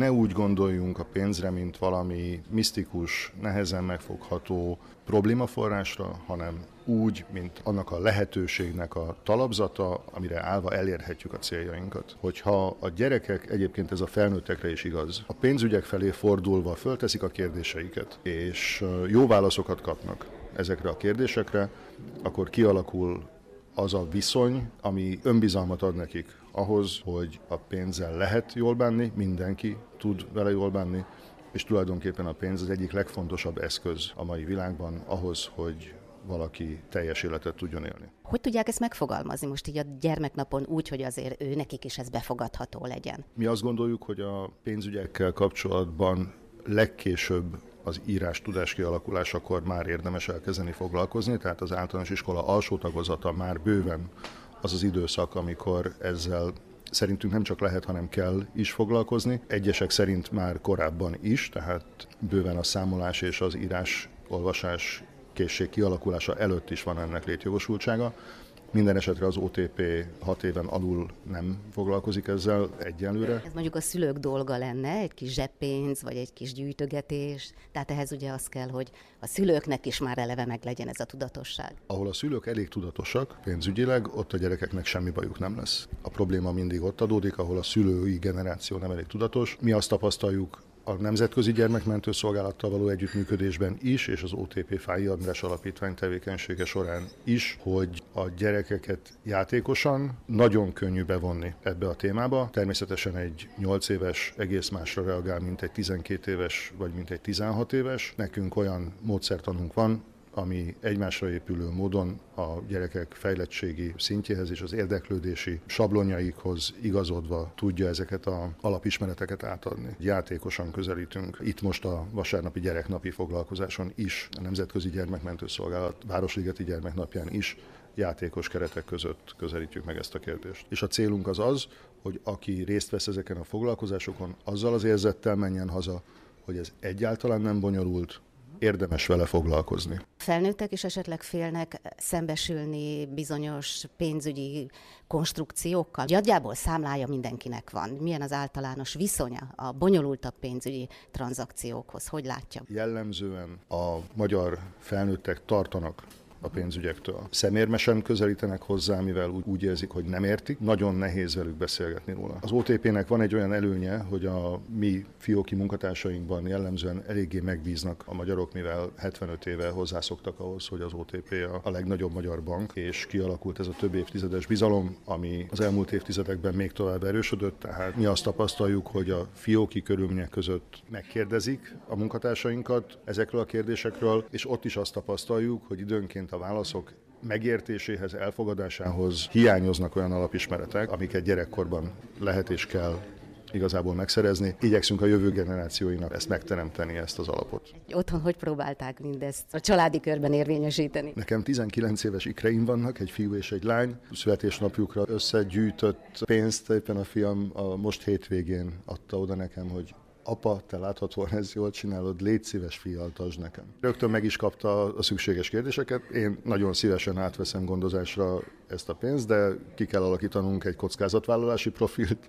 ne úgy gondoljunk a pénzre, mint valami misztikus, nehezen megfogható problémaforrásra, hanem úgy, mint annak a lehetőségnek a talapzata, amire állva elérhetjük a céljainkat. Hogyha a gyerekek, egyébként ez a felnőttekre is igaz, a pénzügyek felé fordulva fölteszik a kérdéseiket, és jó válaszokat kapnak ezekre a kérdésekre, akkor kialakul az a viszony, ami önbizalmat ad nekik ahhoz, hogy a pénzzel lehet jól bánni, mindenki tud vele jól bánni, és tulajdonképpen a pénz az egyik legfontosabb eszköz a mai világban ahhoz, hogy valaki teljes életet tudjon élni. Hogy tudják ezt megfogalmazni most így a gyermeknapon úgy, hogy azért nekik is ez befogadható legyen? Mi azt gondoljuk, hogy a pénzügyekkel kapcsolatban legkésőbb az írás tudás kialakulásakor már érdemes elkezdeni foglalkozni, tehát az általános iskola alsó tagozata már bőven az az időszak, amikor ezzel szerintünk nem csak lehet, hanem kell is foglalkozni. Egyesek szerint már korábban is, tehát bőven a számolás és az írás, olvasás készség kialakulása előtt is van ennek létjogosultsága. Minden esetre az OTP 6 éven alul nem foglalkozik ezzel egyelőre. Ez mondjuk a szülők dolga lenne, egy kis zseppénz, vagy egy kis gyűjtögetés. Tehát ehhez ugye az kell, hogy a szülőknek is már eleve meg legyen ez a tudatosság. Ahol a szülők elég tudatosak pénzügyileg, ott a gyerekeknek semmi bajuk nem lesz. A probléma mindig ott adódik, ahol a szülői generáció nem elég tudatos. Mi azt tapasztaljuk a Nemzetközi Gyermekmentő Szolgálattal való együttműködésben is, és az OTP Fáy András Alapítvány tevékenysége során is, hogy a gyerekeket játékosan nagyon könnyű bevonni ebbe a témába. Természetesen egy 8 éves egész másra reagál, mint egy 12 éves, vagy mint egy 16 éves. Nekünk olyan módszertanunk van, ami egymásra épülő módon a gyerekek fejlettségi szintjéhez és az érdeklődési sablonjaikhoz igazodva tudja ezeket az alapismereteket átadni. Játékosan közelítünk. Itt most a vasárnapi gyereknapi foglalkozáson is, a Nemzetközi Gyermekmentő Szolgálat Városligeti Gyermeknapján is játékos keretek között közelítjük meg ezt a kérdést. És a célunk az az, hogy aki részt vesz ezeken a foglalkozásokon, azzal az érzettel menjen haza, hogy ez egyáltalán nem bonyolult, érdemes vele foglalkozni. Felnőttek is esetleg félnek szembesülni bizonyos pénzügyi konstrukciókkal? Nagyjából számlája mindenkinek van. Milyen az általános viszonya a bonyolultabb pénzügyi tranzakciókhoz? Hogy látja? Jellemzően a magyar felnőttek tartanak a pénzügyektől. Szemérmesen közelítenek hozzá, mivel úgy érzik, hogy nem értik. Nagyon nehéz velük beszélgetni róla. Az OTP-nek van egy olyan előnye, hogy a mi fióki munkatársainkban jellemzően eléggé megbíznak a magyarok, mivel 75 éve hozzászoktak ahhoz, hogy az OTP a legnagyobb magyar bank, és kialakult ez a több évtizedes bizalom, ami az elmúlt évtizedekben még tovább erősödött, tehát mi azt tapasztaljuk, hogy a fióki körülmények között megkérdezik a munkatársainkat ezekről a kérdésekről, és ott is azt tapasztaljuk, hogy időnként a válaszok megértéséhez, elfogadásához hiányoznak olyan alapismeretek, amiket gyerekkorban lehet és kell igazából megszerezni. Igyekszünk a jövő generációinak ezt megteremteni, ezt az alapot. Otthon hogy próbálták mindezt a családi körben érvényesíteni? Nekem 19 éves ikreim vannak, egy fiú és egy lány. Születésnapjukra összegyűjtött pénzt éppen a fiam most hétvégén adta oda nekem, hogy apa, te láthatóan ezt jól csinálod, légy szíves, fialtasd nekem. Rögtön meg is kapta a szükséges kérdéseket. Én nagyon szívesen átveszem gondozásra ezt a pénzt, de ki kell alakítanunk egy kockázatvállalási profilt,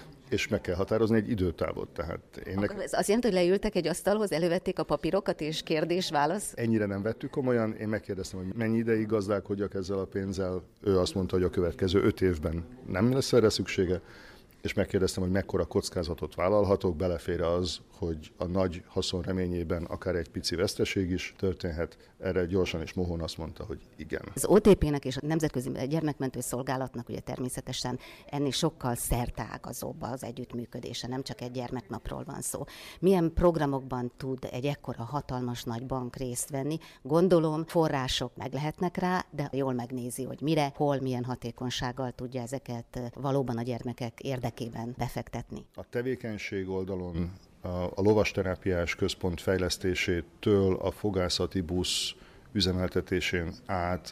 és meg kell határozni egy időtávot. Tehát ez azt jelenti, hogy leültek egy asztalhoz, elővették a papírokat, és kérdés-válasz? Ennyire nem vettük komolyan. Én megkérdeztem, hogy mennyi ideig gazdálkodjak ezzel a pénzzel. Ő azt mondta, hogy a következő 5 évben nem lesz erre szüksége, és megkérdeztem, hogy mekkora kockázatot vállalhatok, belefér az, hogy a nagy haszon reményében akár egy pici veszteség is történhet. Erre gyorsan és mohón azt mondta, hogy igen. Az OTP-nek és a Nemzetközi Gyermekmentő Szolgálatnak ugye természetesen ennél sokkal szerteágazóbb az együttműködése, nem csak egy gyermeknapról van szó. Milyen programokban tud egy ekkora hatalmas nagy bank részt venni? Gondolom, források meg lehetnek rá, de jól megnézi, hogy mire, hol, milyen hatékonysággal tudja ezeket valóban a gyermekek érdekében befektetni. A tevékenység oldalon a lovasterápiás központ fejlesztésétől a fogászati busz üzemeltetésén át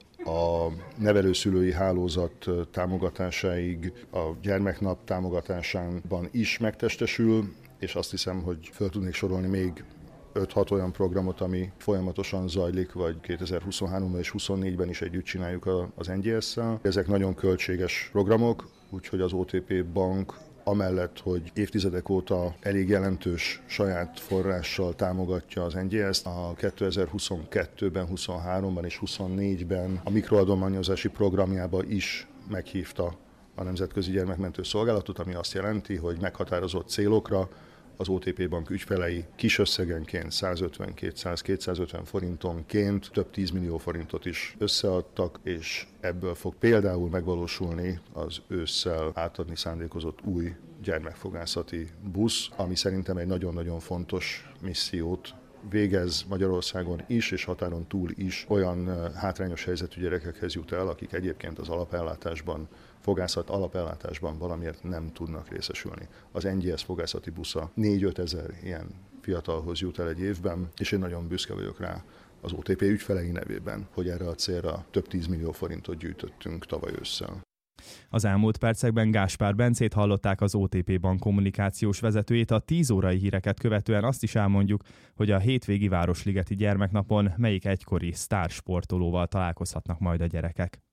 a nevelőszülői hálózat támogatásáig, a gyermeknap támogatásában is megtestesül, és azt hiszem, hogy föl tudnék sorolni még 5-6 olyan programot, ami folyamatosan zajlik, vagy 2023-ban és 2024-ben is együtt csináljuk az NGS-szel. Ezek nagyon költséges programok, úgyhogy az OTP bank amellett, hogy évtizedek óta elég jelentős saját forrással támogatja az NGS-t, a 2022-ben, 23-ban és 24-ben a mikroadományozási programjába is meghívta a Nemzetközi Gyermekmentő Szolgálatot, ami azt jelenti, hogy meghatározott célokra az OTP Bank ügyfelei kis összegenként 150-200-250 forintonként több 10 millió forintot is összeadtak, és ebből fog például megvalósulni az ősszel átadni szándékozott új gyermekfogászati busz, ami szerintem egy nagyon-nagyon fontos missziót végez Magyarországon is, és határon túl is olyan hátrányos helyzetű gyerekekhez jut el, akik egyébként az alapellátásban, fogászat alapellátásban valamiért nem tudnak részesülni. Az NGS fogászati busza 4-5 ezer ilyen fiatalhoz jut el egy évben, és én nagyon büszke vagyok rá az OTP ügyfelei nevében, hogy erre a célra több 10 millió forintot gyűjtöttünk tavaly ősszel. Az elmúlt percekben Gáspár Bencét hallották, az OTP Bank kommunikációs vezetőjét. A 10 órai híreket követően azt is elmondjuk, hogy a hétvégi Városligeti Gyermeknapon melyik egykori sztársportolóval találkozhatnak majd a gyerekek.